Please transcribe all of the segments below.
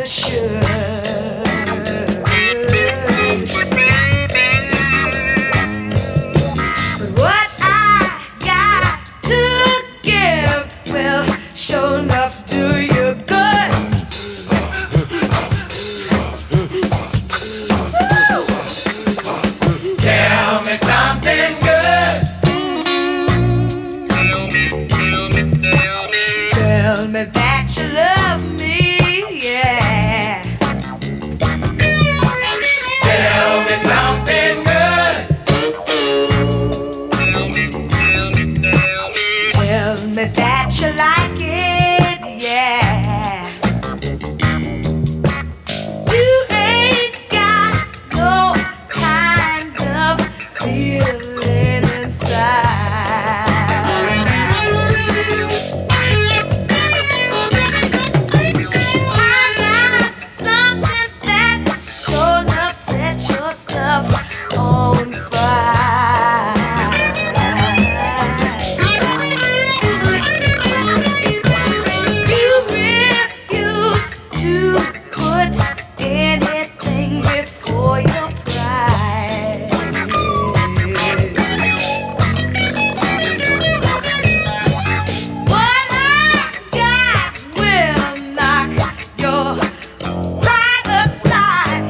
you should. But what I got to give will sure enough do you good. Woo! Tell me something good. Tell me that you love me, yeah. Tell me something good. Tell me that you like it, yeah. You ain't got no kind of feeling inside. Stuff on fire. You refuse to put anything before your pride. What I got will knock your pride aside.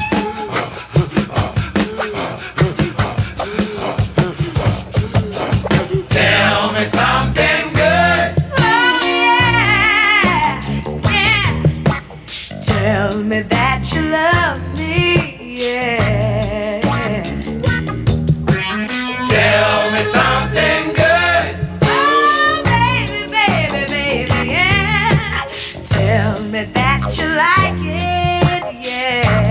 Tell me something good. Oh yeah, yeah. Tell me that you love me, yeah. Tell me something good. Oh baby, baby, baby, yeah. Tell me that you like it, yeah.